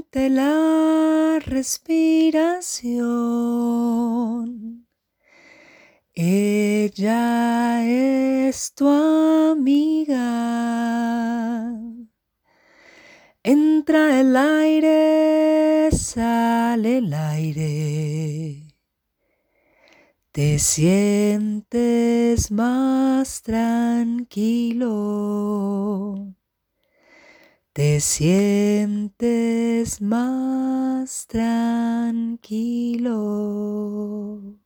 Siente la respiración. Ella es tu amiga. Entra el aire, sale el aire. Te sientes más tranquilo. Te sientes más tranquilo.